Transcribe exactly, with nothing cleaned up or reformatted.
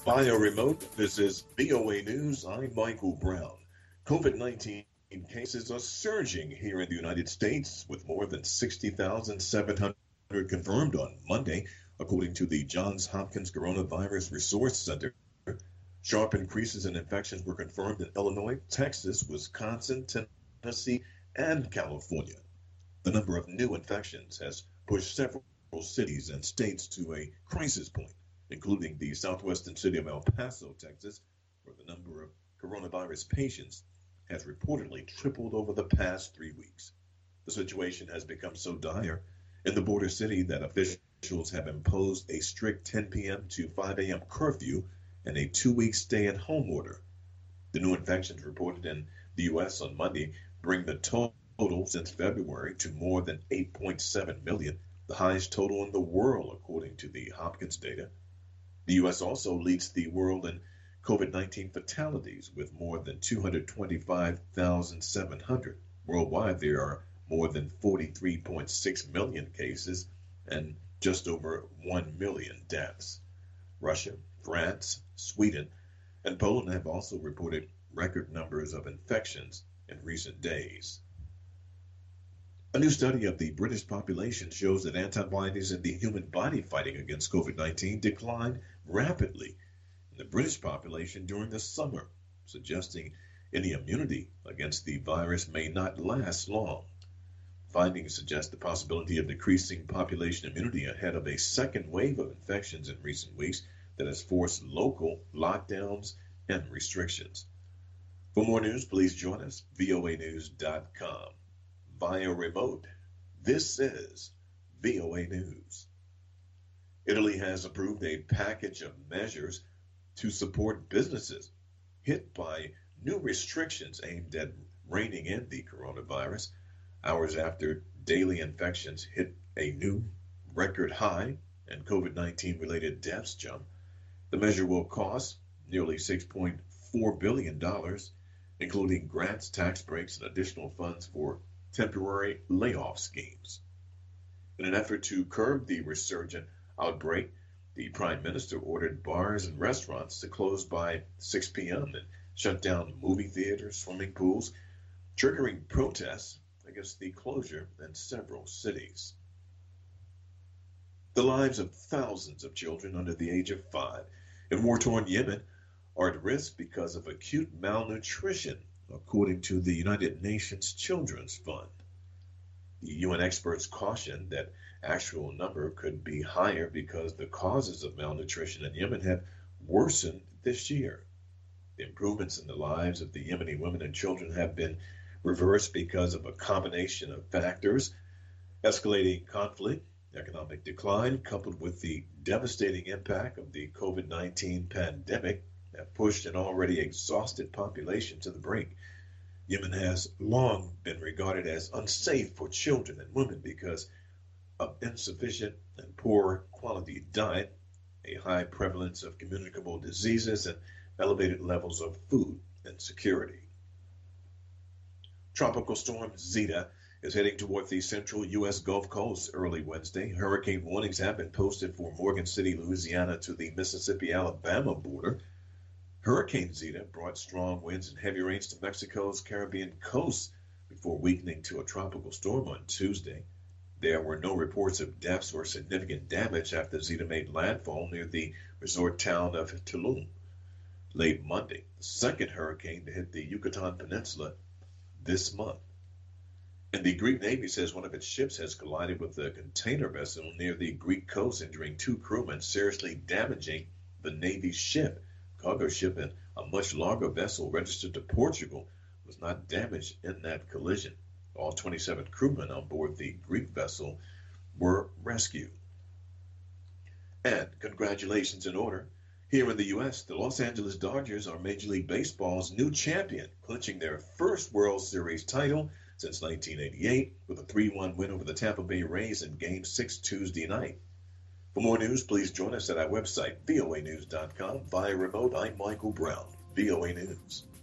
Via remote, this is V O A News. I'm Michael Brown. COVID nineteen cases are surging here in the United States, with more than sixty thousand seven hundred confirmed on Monday, according to the Johns Hopkins Coronavirus Resource Center. Sharp increases in infections were confirmed in Illinois, Texas, Wisconsin, Tennessee, and California. The number of new infections has pushed several cities and states to a crisis point, including the southwestern city of El Paso, Texas, where the number of coronavirus patients has reportedly tripled over the past three weeks. The situation has become so dire in the border city that officials have imposed a strict ten p.m. to five a.m. curfew and a two-week stay-at-home order. The new infections reported in the U S on Monday bring the total since February to more than eight point seven million, the highest total in the world, according to the Hopkins data. The U S also leads the world in COVID nineteen fatalities with more than two hundred twenty-five thousand seven hundred. Worldwide, there are more than forty-three point six million cases and just over one million deaths. Russia, France, Sweden, and Poland have also reported record numbers of infections in recent days. A new study of the British population shows that antibodies in the human body fighting against COVID nineteen declined rapidly in the British population during the summer, suggesting any immunity against the virus may not last long. Findings suggest the possibility of decreasing population immunity ahead of a second wave of infections in recent weeks that has forced local lockdowns and restrictions. For more news, please join us, V O A news dot com. Via remote, this is V O A News. Italy has approved a package of measures to support businesses hit by new restrictions aimed at reining in the coronavirus, hours after daily infections hit a new record high and COVID nineteen related deaths jump. The measure will cost nearly six point four billion dollars, including grants, tax breaks, and additional funds for temporary layoff schemes. In an effort to curb the resurgent outbreak, the Prime Minister ordered bars and restaurants to close by six p.m. and shut down movie theaters, swimming pools, triggering protests against the closure in several cities. The lives of thousands of children under the age of five in war-torn Yemen are at risk because of acute malnutrition, according to the United Nations Children's Fund. The U N experts caution that actual number could be higher because the causes of malnutrition in Yemen have worsened this year. The improvements in the lives of the Yemeni women and children have been reversed because of a combination of factors: escalating conflict, economic decline, coupled with the devastating impact of the COVID nineteen pandemic, have pushed an already exhausted population to the brink. Yemen has long been regarded as unsafe for children and women because of insufficient and poor quality diet, a high prevalence of communicable diseases, and elevated levels of food insecurity. Tropical storm Zeta is heading toward the central U S Gulf Coast early Wednesday. Hurricane warnings have been posted for Morgan City, Louisiana to the Mississippi-Alabama border. Hurricane Zeta brought strong winds and heavy rains to Mexico's Caribbean coast before weakening to a tropical storm on Tuesday. There were no reports of deaths or significant damage after Zeta made landfall near the resort town of Tulum late Monday, the second hurricane to hit the Yucatan Peninsula this month. And the Greek Navy says one of its ships has collided with a container vessel near the Greek coast, injuring two crewmen, seriously damaging the Navy's ship. Cargo ship and a much larger vessel registered to Portugal was not damaged in that collision. All twenty-seven crewmen on board the Greek vessel were rescued. And congratulations in order. Here in the U S, the Los Angeles Dodgers are Major League Baseball's new champion, clinching their first World Series title since nineteen eighty-eight with a three one win over the Tampa Bay Rays in Game six Tuesday night. For more news, please join us at our website, V O A news dot com. Via remote, I'm Michael Brown, V O A News.